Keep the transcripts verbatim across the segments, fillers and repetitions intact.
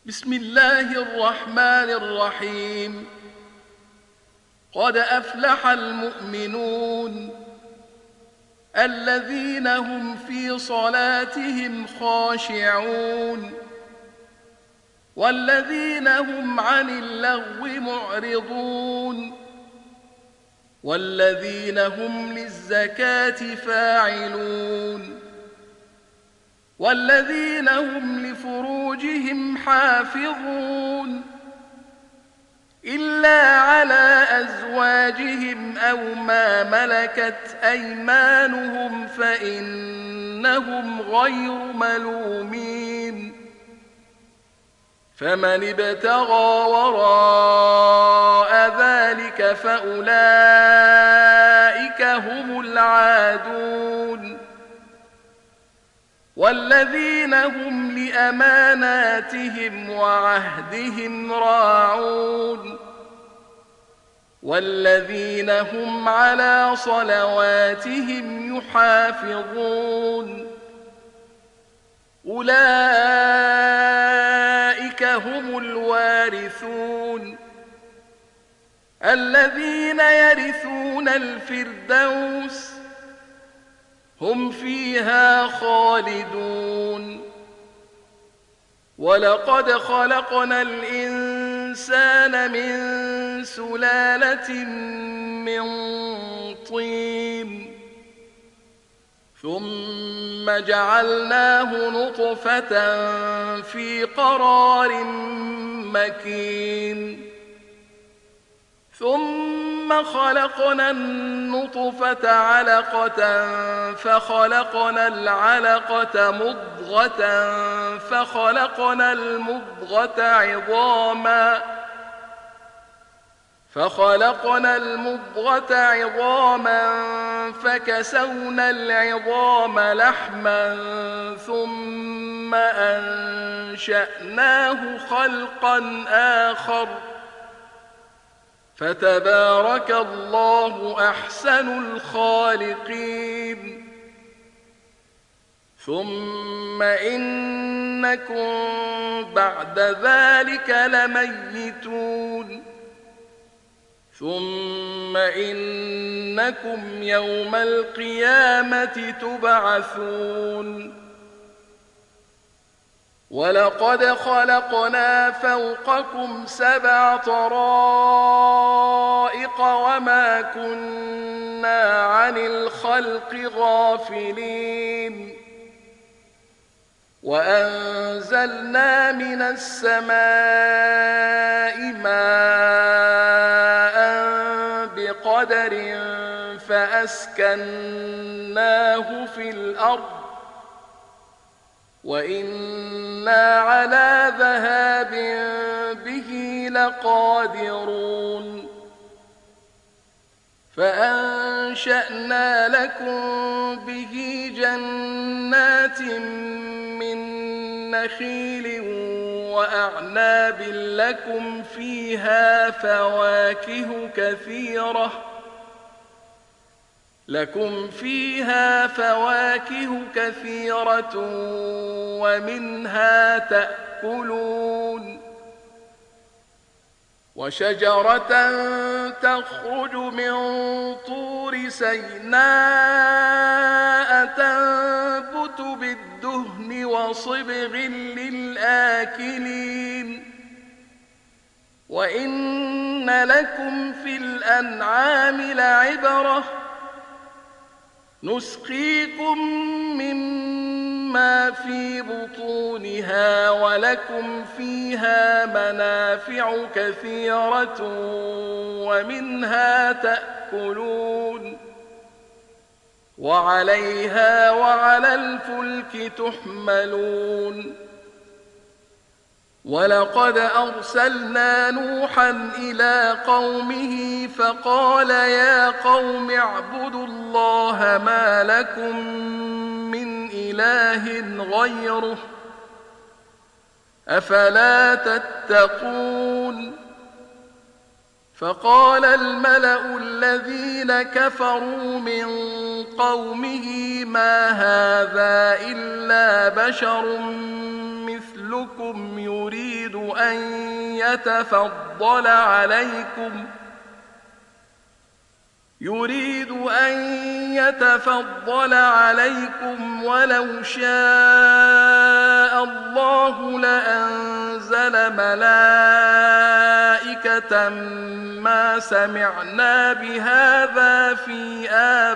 بسم الله الرحمن الرحيم. قد أفلح المؤمنون الذين هم في صلاتهم خاشعون والذين هم عن اللغو معرضون والذين هم للزكاة فاعلون والذين هم لفروجهم حافظون إلا على أزواجهم أو ما ملكت أيمانهم فإنهم غير ملومين. فمن ابتغى وراء ذلك فأولئك هم العادون والذين هم لأماناتهم وعهدهم راعون والذين هم على صلواتهم يحافظون. أولئك هم الوارثون الذين يرثون الفردوس هم فيها خالدون. ولقد خلقنا الإنسان من سلالة من طين ثم جعلناه نطفة في قرار مكين ثم خلقنا النطفة علقة فخلقنا العلقة مضغة فخلقنا المضغة عظاما فخلقنا المضغة عظاما فكسونا العظام لحما ثم أنشأناه خلقا آخر فتبارك الله أحسن الخالقين. ثم إنكم بعد ذلك لميتون ثم إنكم يوم القيامة تبعثون. ولقد خلقنا فوقكم سبع طرائق وما كنا عن الخلق غافلين وأنزلنا من السماء ماء بقدر فأسكناه في الأرض وإنا على ذهاب به لقادرون. فأنشأنا لكم به جنات من نخيل وأعناب لكم فيها فواكه كثيرة لكم فيها فواكه كثيرة ومنها تأكلون. وشجرة تخرج من طور سيناء تنبت بالدهن وصبغ للآكلين وإن لكم في الأنعام لعبرة نسقيكم مما في بطونها ولكم فيها منافع كثيرة ومنها تأكلون وعليها وعلى الفلك تحملون. ولقد أرسلنا نوحا إلى قومه فقال يا قوم اعبدوا الله ما لكم من إله غيره أفلا تتقون. فقال الملأ الذين كفروا من قومه ما هذا إلا بشر مثلكم يريد أن يتفضل عليكم يريد أن يتفضل عليكم ولو شاء الله لأنزل ملائكة ما سمعنا بهذا في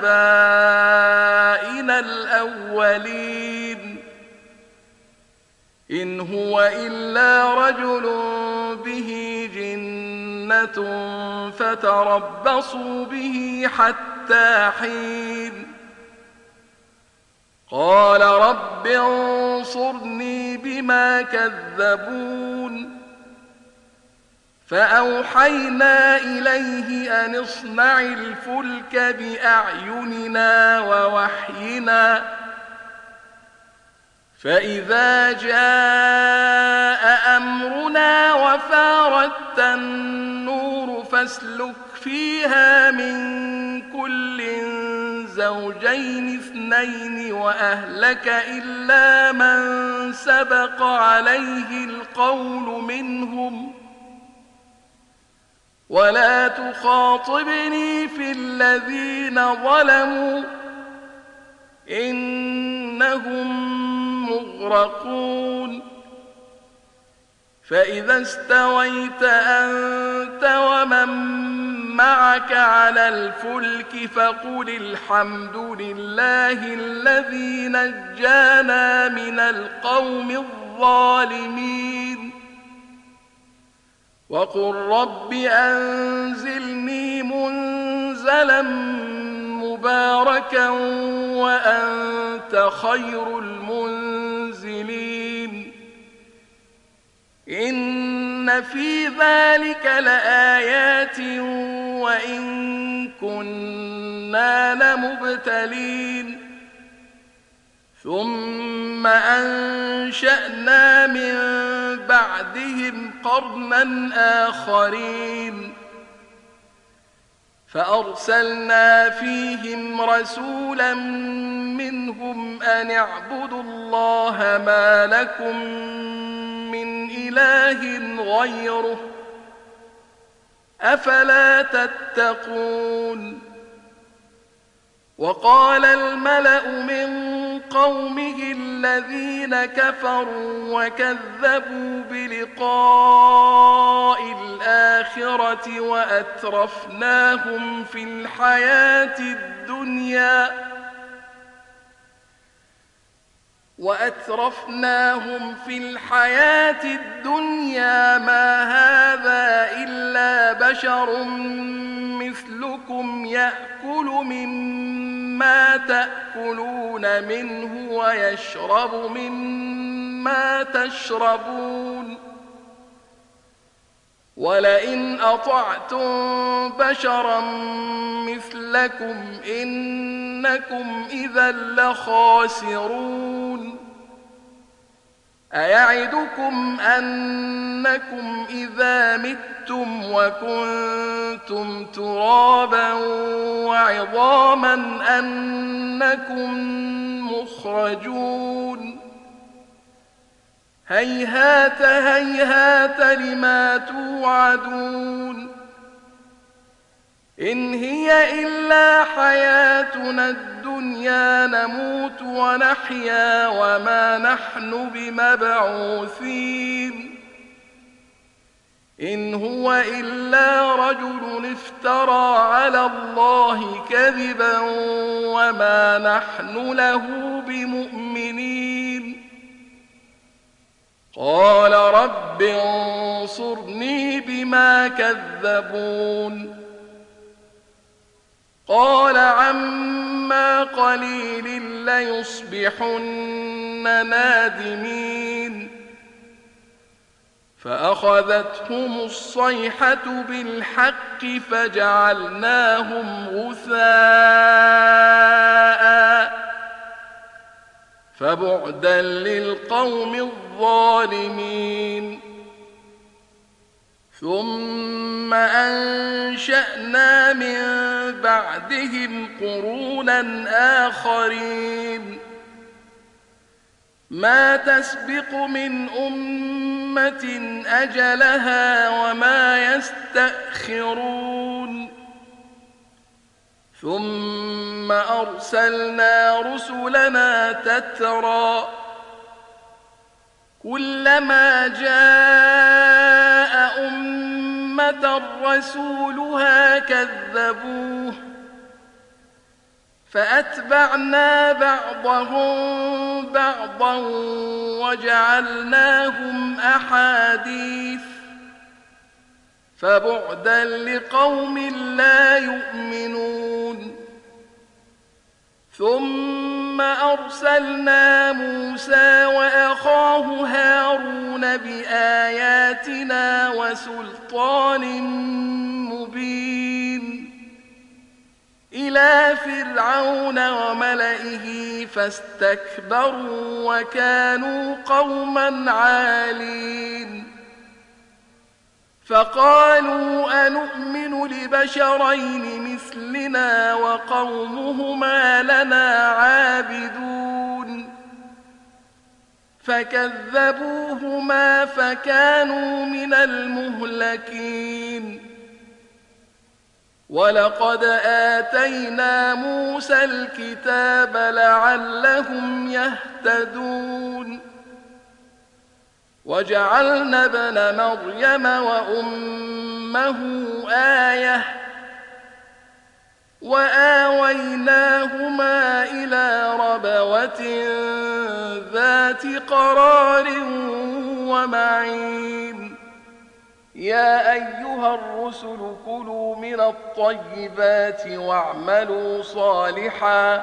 آبائنا الأولين إن هو إلا رجل به جنة فتربصوا به حتى حين قال رب انصرني بما كذبون فأوحينا إليه أن اصنع الفلك بأعيننا ووحينا فإذا جاء أمرنا وفارت النور فاسلك فيها من كل زوجين اثنين وأهلك إلا من سبق عليه القول منهم ولا تخاطبني في الذين ظلموا إنهم مغرقون فإذا استويت أنت ومن معك على الفلك فقل الحمد لله الذي نجانا من القوم الظالمين وقل رب أنزلني منزلا مباركا وأنت خير المنزلين إن في ذلك لآيات وإن كنا لمبتلين ثم أنشأنا من بعدهم قرنا آخرين فأرسلنا فيهم رسولا منهم أن اعبدوا الله ما لكم من إله غيره أفلا تتقون وقال الملأ من قومه الذين كفروا وكذبوا بلقاء الآخرة وأترفناهم في الحياة الدنيا وأترفناهم في الحياة الدنيا ما هذا إلا بشر مثلكم يأكل مما تأكلون منه ويشرب مما تشربون ولئن أطعتم بشرا مثلكم إنكم إذا لخاسرون أيعدكم أنكم إذا متم وكنتم ترابا وعظاما أنكم مخرجون هيهات هيهات لما توعدون إن هي إلا حياتنا الدنيا نموت ونحيا وما نحن بمبعوثين إن هو إلا رجل افترى على الله كذبا وما نحن له بمؤمنين قال رب انصرني بما كذبون قال عما قليل ليصبحن نادمين فأخذتهم الصيحة بالحق فجعلناهم غثاء فبعدا للقوم الظالمين ثم أنشأنا من بعدهم قرونا آخرين ما تسبق من أمة أمة أجلها وما يستأخرون ثم أرسلنا رسلنا تترى كلما جاء أمة رسولها كذبوه فأتبعنا بعضهم بعضا وجعلناهم أحاديث فبعدا لقوم لا يؤمنون ثم أرسلنا موسى وأخاه هارون بآياتنا وسلطان مبين إلى فرعون وملئه فاستكبروا وكانوا قوما عالين فقالوا أنؤمن لبشرين مثلنا وقومهما لنا عابدون فكذبوهما فكانوا من المهلكين ولقد آتينا موسى الكتاب لعلهم يهتدون وجعلنا ابن مريم وأمه آية وآويناهما إلى ربوة ذات قرار ومعين يا أيها الرسل كلوا من الطيبات واعملوا صالحا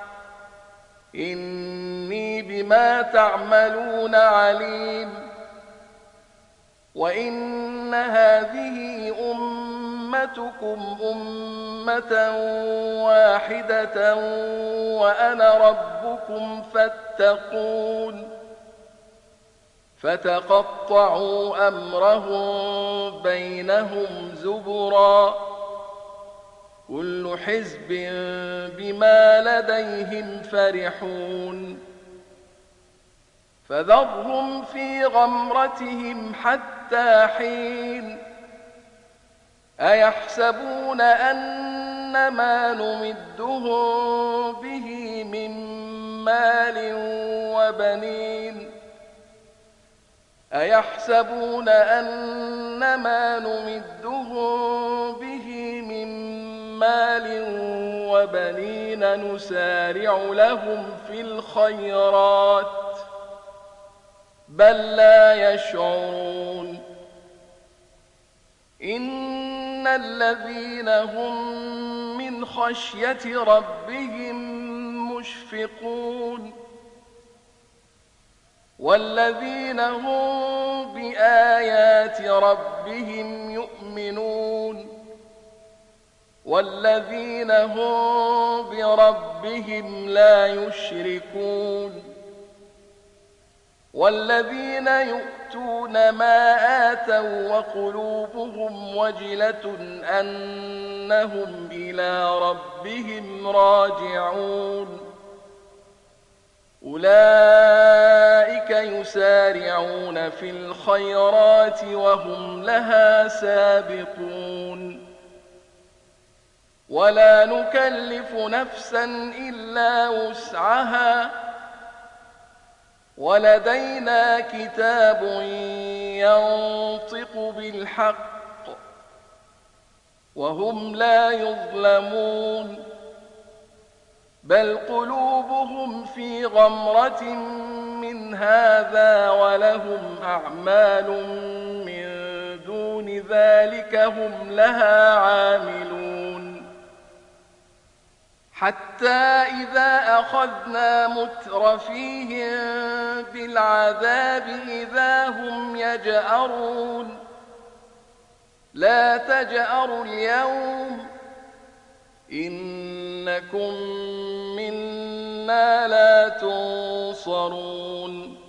إني بما تعملون عليم وإن هذه أمتكم أمة واحدة وأنا ربكم فاتقون فتقطعوا أمرهم بينهم زبرا كل حزب بما لديهم فرحون فذرهم في غمرتهم حتى حين أيحسبون أن ما نمدهم به من مال وبنين أيحسبون أن ما نمدهم به من مال وبنين نسارع لهم في الخيرات بل لا يشعرون إن الذين هم من خشية ربهم مشفقون والذين هم بآيات ربهم يؤمنون والذين هم بربهم لا يشركون والذين يؤتون ما آتوا وقلوبهم وجلة أنهم إلى ربهم راجعون أولئك يسارعون في الخيرات وهم لها سابقون ولا نكلف نفسا إلا وسعها ولدينا كتاب ينطق بالحق وهم لا يظلمون بل قلوبهم في غمرة من هذا ولهم أعمال من دون ذلك هم لها عاملون حتى إذا أخذنا مترفيهم بالعذاب إذا هم يجأرون لا تجأروا اليوم إنكم منا لا تنصرون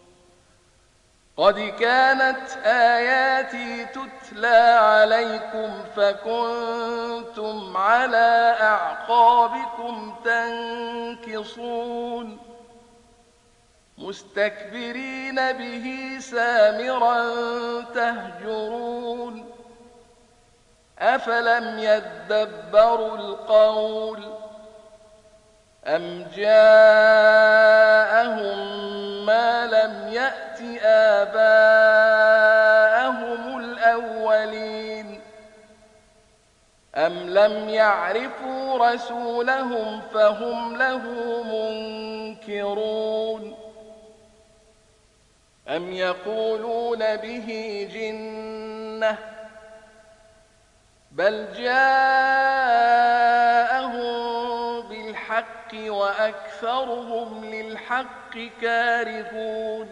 قد كانت آياتي تتلى عليكم فكنتم على أعقابكم تنكصون مستكبرين به سامرا تهجرون أفلم يدبروا القول أم جاءهم ما لم يأت آباءهم الأولين أم لم يعرفوا رسولهم فهم له منكرون أم يقولون به جنة بل جاءهم بالحق وأكثرهم للحق كارهون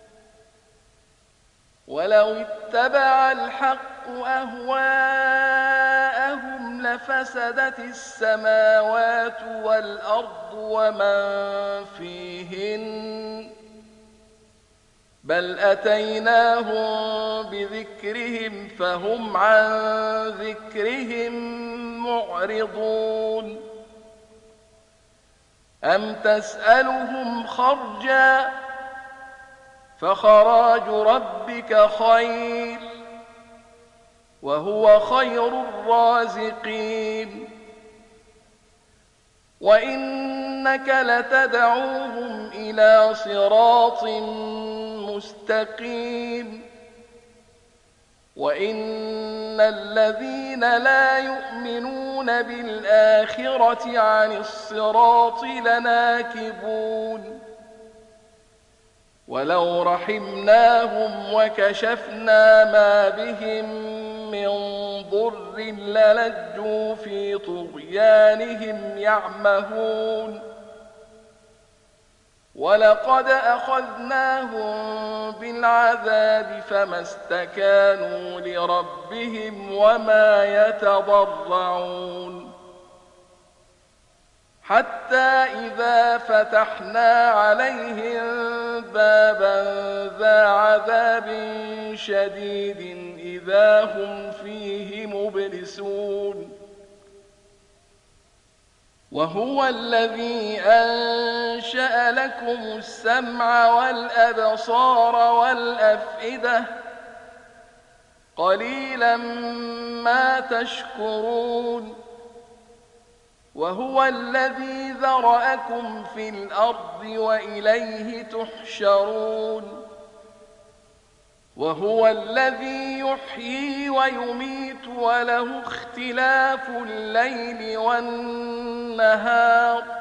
ولو اتبع الحق أهواءهم لفسدت السماوات والأرض ومن فيهن بل أتيناهم بذكرهم فهم عن ذكرهم معرضون أم تسألهم خرجا فخراج ربك خير وهو خير الرازقين وإنك لتدعوهم إلى صراط مستقيم وإن الذين لا يؤمنون بالآخرة عن الصراط لناكبون ولو رحمناهم وكشفنا ما بهم من ضر للجوا في طغيانهم يعمهون ولقد أخذناهم بالعذاب فما استكانوا لربهم وما يتضرعون حتى إذا فتحنا عليهم بابا ذا عذاب شديد إذا هم فيه مبلسون وهو الذي أنشأ لكم السمع والأبصار والأفئدة قليلا ما تشكرون وهو الذي ذرأكم في الأرض وإليه تحشرون وهو الذي يحيي ويميت وله اختلاف الليل والنهار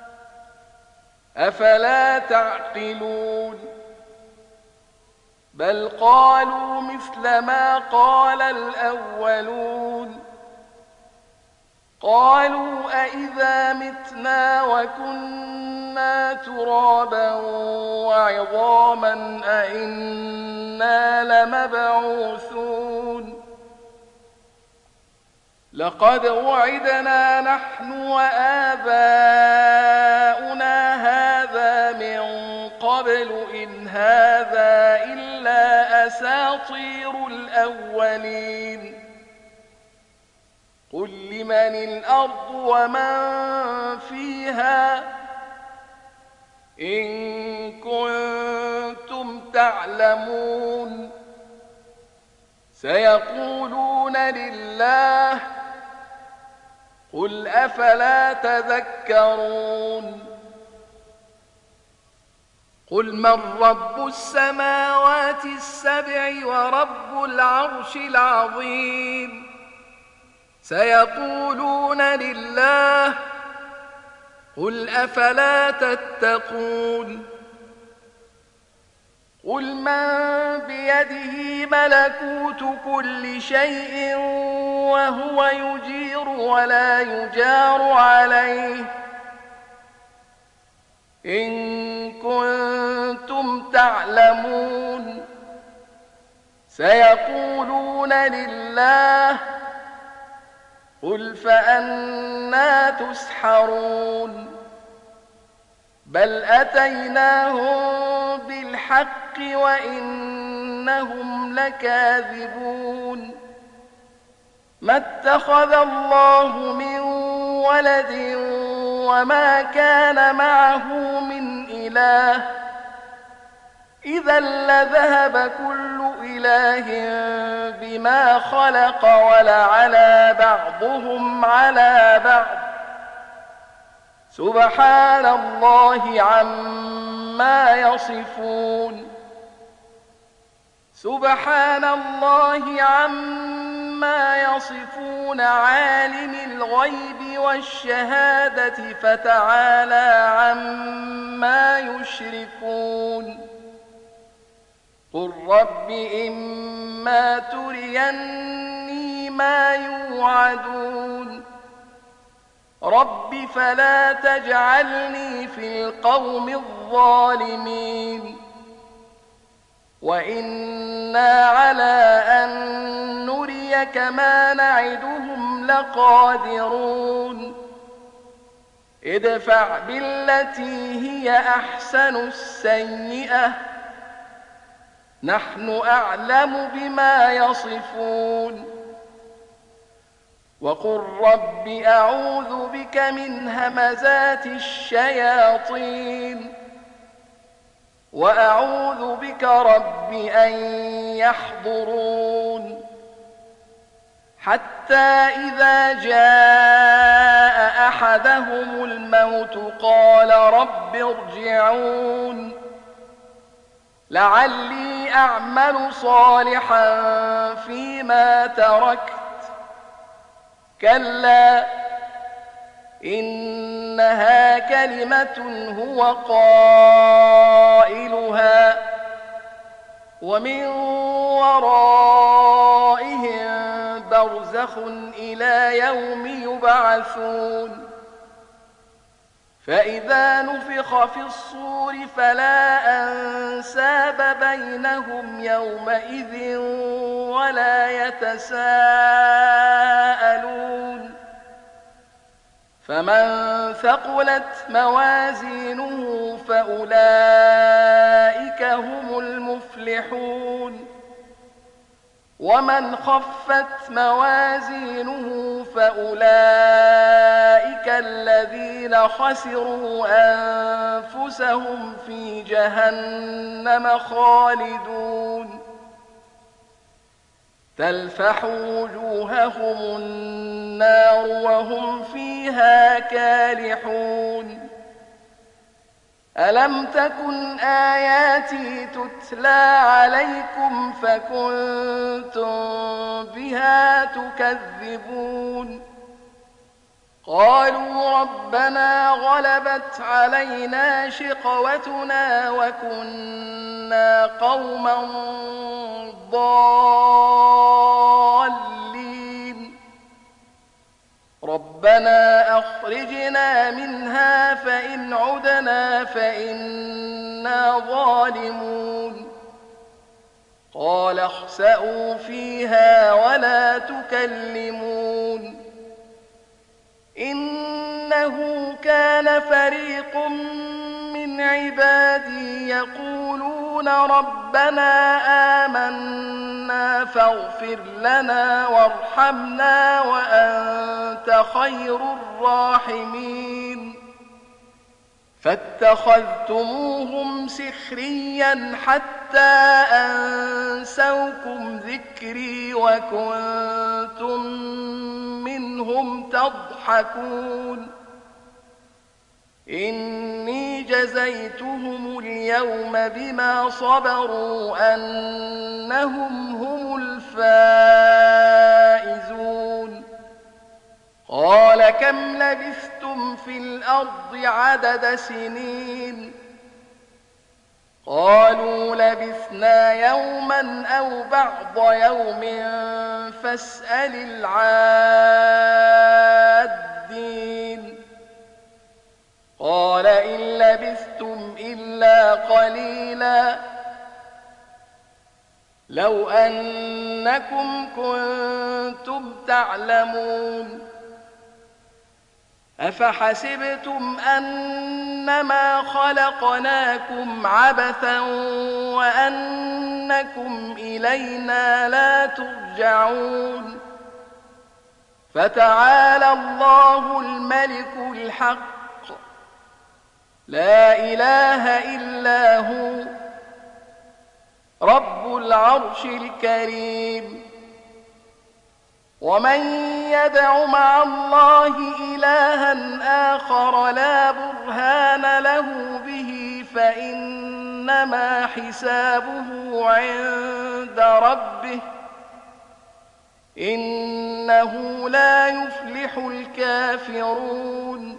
أفلا تعقلون بل قالوا مثل ما قال الأولون قالوا أئذا متنا وكنا ترابا وعظاما أئنا لمبعوثون لقد وعدنا نحن وآباؤنا هذا من قبل إن هذا إلا أساطير الأولين قل لمن الأرض ومن فيها إن كنتم تعلمون سيقولون لله قل أفلا تذكرون قل من رب السماوات السبع ورب العرش العظيم سيقولون لله قل أفلا تتقون قل من بيده ملكوت كل شيء وهو يجير ولا يجار عليه إن كنتم تعلمون سيقولون لله قل فأنى تسحرون بل أتيناهم بالحق وإنهم لكاذبون ما اتخذ الله من ولد وما كان معه من إله إذا لذهب كل إله بما خلق ولعلى بعضهم على بعض سبحان الله عما يصفون سبحان الله عما يصفون عالم الغيب والشهادة فتعالى عما يشركون قل رب إما تريني ما يوعدون رب فلا تجعلني في القوم الظالمين وإنا على أن نريك ما نعدهم لقادرون ادفع بالتي هي أحسن السيئة نحن أعلم بما يصفون وقل رب أعوذ بك من همزات الشياطين وأعوذ بك رب أن يحضرون حتى إذا جاء أحدهم الموت قال رب ارجعون لعلي أعمل صالحا فيما تركت كلا إنها كلمة هو قائلها ومن ورائهم برزخ إلى يوم يبعثون فإذا نفخ في الصور فلا أنساب بينهم يومئذ ولا يتساءلون فمن ثقلت موازينه فأولئك هم المفلحون ومن خفت موازينه فأولئك الذين خسروا أنفسهم في جهنم خالدون تلفح وجوههم النار وهم فيها كالحون ألم تكن آياتي تتلى عليكم فكنتم بها تكذبون قالوا ربنا غلبت علينا شقوتنا وكنا قوما ضالين ربنا أخرجنا منها فإن عدنا فإنا ظالمون قال اخسئوا فيها ولا تكلمون إنه كان فريق من عبادي يقولون ربنا آمنا فاغفر لنا وارحمنا وأنت خير الراحمين فاتخذتموهم سخريا حتى أنسوكم ذكري وكنتم منهم تضحكون إني جزيتهم اليوم بما صبروا أنهم هم الفائزون قال كم لبثتم في الأرض عدد سنين قالوا لبثنا يوما أو بعض يوم فاسأل العادين قال إن لبثتم إلا قليلا لو أنكم كنتم تعلمون أفحسبتم أنما خلقناكم عبثا وأنكم إلينا لا ترجعون فتعالى الله الملك الحق لا إله إلا هو رب العرش الكريم. ومن يدع مع الله إلها آخر لا برهان له به فإنما حسابه عند ربه إنه لا يفلح الكافرون.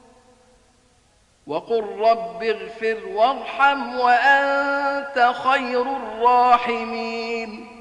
وقل رب اغفر وارحم وأنت خير الراحمين.